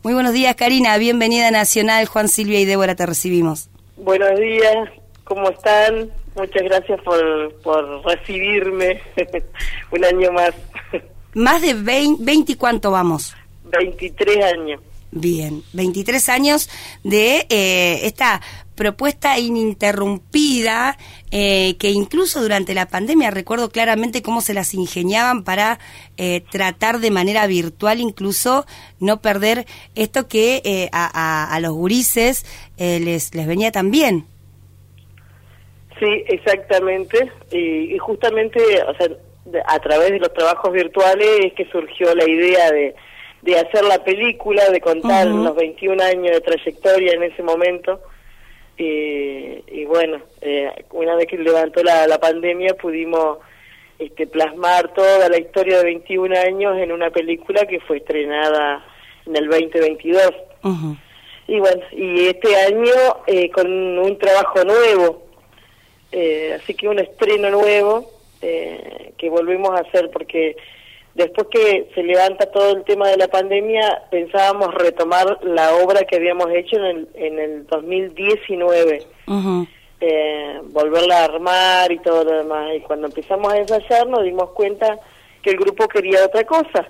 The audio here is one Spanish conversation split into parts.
Muy buenos días, Karina. Bienvenida a Nacional. Juan, Silvia y Débora te recibimos. Buenos días. ¿Cómo están? Muchas gracias por recibirme un año más. Más de 20 ¿y cuánto vamos? 23 años. Bien, 23 años de esta propuesta ininterrumpida que incluso durante la pandemia recuerdo claramente cómo se las ingeniaban para tratar de manera virtual incluso no perder esto que a los gurises les venía tan bien. Sí, exactamente. Y justamente, o sea, a través de los trabajos virtuales es que surgió la idea de hacer la película, de contar los 21 años de trayectoria en ese momento. Y bueno, una vez que levantó la pandemia pudimos plasmar toda la historia de 21 años en una película que fue estrenada en el 2022. Y bueno, y este año con un trabajo nuevo, así que un estreno nuevo que volvimos a hacer porque después que se levanta todo el tema de la pandemia, pensábamos retomar la obra que habíamos hecho en el 2019, volverla a armar y todo lo demás. Y cuando empezamos a ensayar nos dimos cuenta que el grupo quería otra cosa.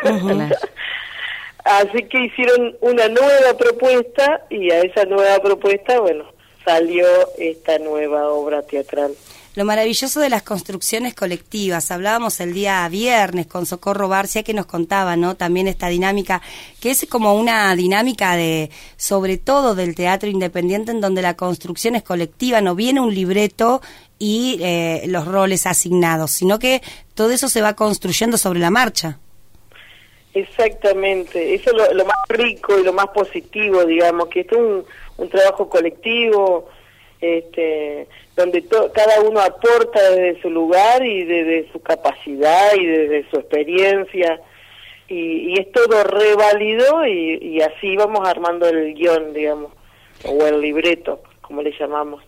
Así que hicieron una nueva propuesta y a esa nueva propuesta, bueno, salió esta nueva obra teatral. Lo maravilloso de las construcciones colectivas, hablábamos el día viernes con Socorro Barcia que nos contaba, ¿no? También esta dinámica, que es como una dinámica de, sobre todo del teatro independiente, en donde la construcción es colectiva, no viene un libreto y los roles asignados, sino que todo eso se va construyendo sobre la marcha. Exactamente, eso es lo más rico y lo más positivo, digamos, que esto es un trabajo colectivo, donde cada uno aporta desde su lugar y desde su capacidad y desde su experiencia y es todo reválido y así vamos armando el guión, digamos, o el libreto, como le llamamos.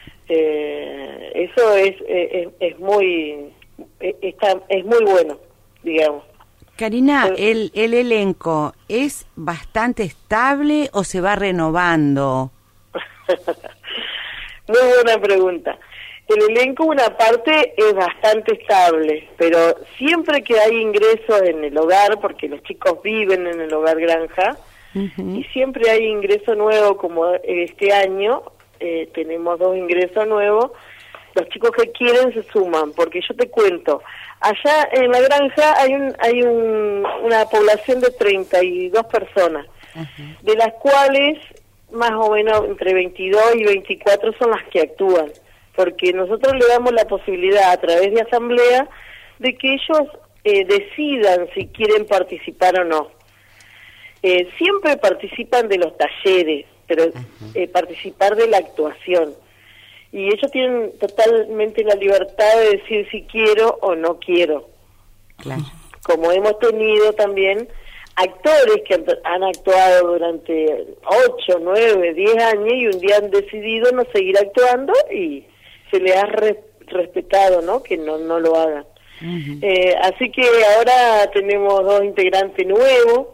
Eso es muy bueno, digamos. Karina, ¿el elenco es bastante estable o se va renovando? Muy buena pregunta. El elenco, una parte, es bastante estable, pero siempre que hay ingresos en el hogar, porque los chicos viven en el hogar granja, y siempre hay ingreso nuevo, como este año, tenemos 2 ingresos nuevos, los chicos que quieren se suman, porque yo te cuento, allá en la granja hay una población de 32 personas, de las cuales más o menos entre 22 y 24 son las que actúan, porque nosotros le damos la posibilidad a través de asamblea de que ellos decidan si quieren participar o no. Siempre participan de los talleres, pero participar de la actuación. Y ellos tienen totalmente la libertad de decir si quiero o no quiero. Claro. Como hemos tenido también actores que han actuado durante 8, 9, 10 años y un día han decidido no seguir actuando y se les ha respetado, ¿no? Que no lo hagan. Así que ahora tenemos 2 integrantes nuevos,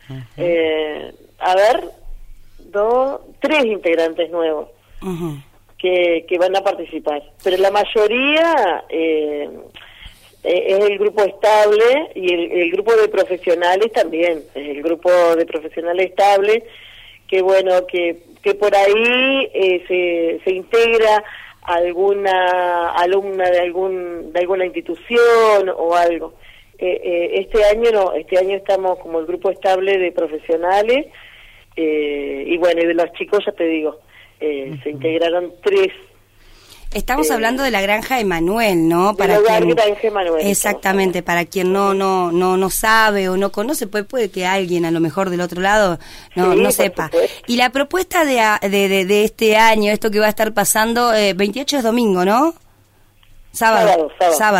3 integrantes nuevos que van a participar, pero la mayoría es el grupo estable y el grupo de profesionales también, es el grupo de profesionales estable, que bueno, que por ahí se integra alguna alumna de alguna institución o algo. Este año no, este año estamos como el grupo estable de profesionales y bueno, y de los chicos ya te digo, se integraron 3. Estamos hablando de la Granja Emanuel, ¿no? Para Granja Emanuel. Exactamente, para quien no sabe o no conoce, puede que alguien a lo mejor del otro lado no sepa. Y la propuesta de este año, esto que va a estar pasando, 28 es domingo, ¿no? Sábado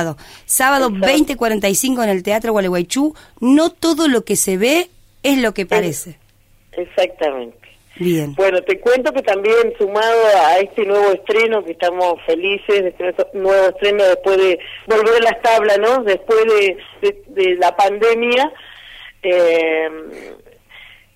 20:45 en el Teatro Gualeguaychú. No todo lo que se ve es lo que parece. Exactamente. Bien. Bueno, te cuento que también sumado a este nuevo estreno, que estamos felices de este nuevo estreno después de volver a las tablas, ¿no? Después de la pandemia,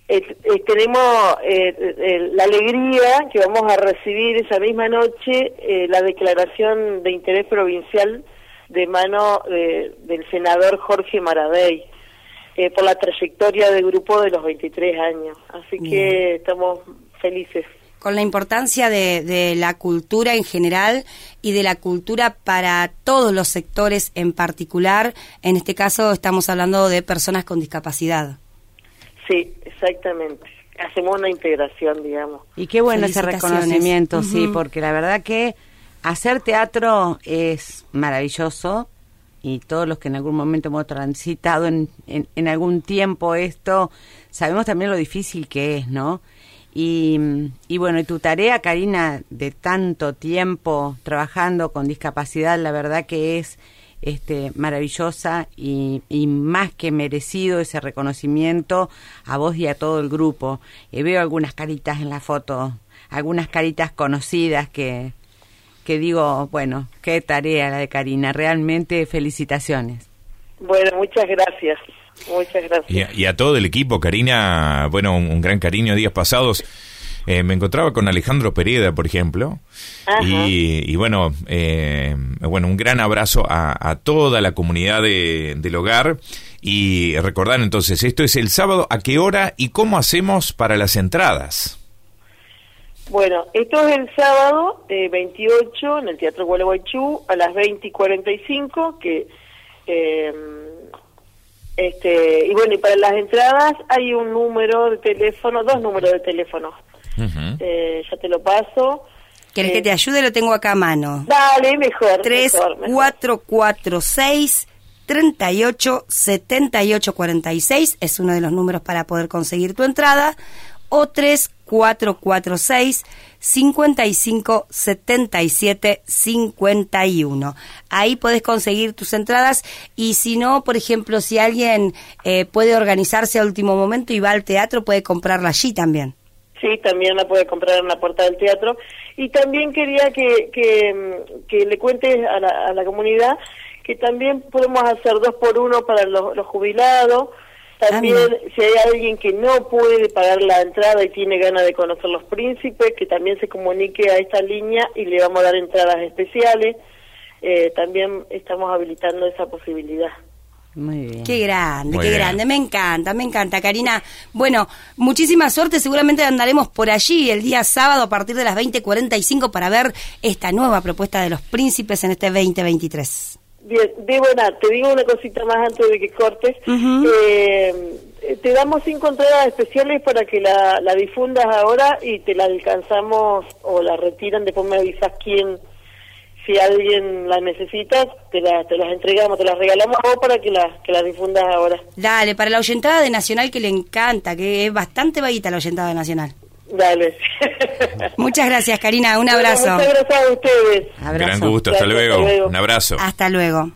tenemos la alegría que vamos a recibir esa misma noche la declaración de interés provincial de mano del senador Jorge Maradei, por la trayectoria del grupo de los 23 años. Así que estamos felices. Con la importancia de la cultura en general y de la cultura para todos los sectores en particular, en este caso estamos hablando de personas con discapacidad. Sí, exactamente. Hacemos una integración, digamos. Y qué bueno ese reconocimiento, sí, porque la verdad que hacer teatro es maravilloso y todos los que en algún momento hemos transitado en algún tiempo esto, sabemos también lo difícil que es, ¿no? Y bueno, y tu tarea, Karina, de tanto tiempo trabajando con discapacidad, la verdad que es maravillosa y más que merecido ese reconocimiento a vos y a todo el grupo. Veo algunas caritas en la foto, algunas caritas conocidas que digo, bueno, qué tarea la de Karina, realmente felicitaciones. Bueno, muchas gracias. Muchas gracias. Y a todo el equipo, Karina, bueno, un gran cariño. Días pasados me encontraba con Alejandro Pereda, por ejemplo, y bueno, un gran abrazo a toda la comunidad del hogar. Y recordar entonces, esto es el sábado, ¿a qué hora y cómo hacemos para las entradas? Bueno, esto es el sábado 28 en el Teatro Gualeguaychú a las 20:45, que y bueno, y para las entradas hay un número de teléfono, 2 números de teléfono. Ya te lo paso. ¿Querés que te ayude? Lo tengo acá a mano. Dale, mejor. 3446 387846 es uno de los números para poder conseguir tu entrada, o 3446 557751. Ahí podés conseguir tus entradas, y si no, por ejemplo, si alguien puede organizarse a último momento y va al teatro, puede comprarla allí también. Sí, también la puede comprar en la puerta del teatro. Y también quería que le cuentes a la comunidad que también podemos hacer 2x1 para los jubilados. También, si hay alguien que no puede pagar la entrada y tiene ganas de conocer los príncipes, que también se comunique a esta línea y le vamos a dar entradas especiales. También estamos habilitando esa posibilidad. Muy bien. Qué grande, me encanta, Karina. Bueno, muchísima suerte, seguramente andaremos por allí el día sábado a partir de las 20:45 para ver esta nueva propuesta de los príncipes en este 2023. Bien, Débora, te digo una cosita más antes de que cortes. Te damos 5 entradas especiales para que la difundas ahora y te la alcanzamos o la retiran, después me avisas quién, si alguien la necesita, te las entregamos, te las regalamos a vos para que la difundas ahora. Dale, para la oyentada de Nacional, que le encanta, que es bastante vaguita la oyentada de Nacional. Dale. Muchas gracias, Karina, un abrazo. Muchas gracias a ustedes. Gran gusto, hasta luego. Un abrazo. Hasta luego.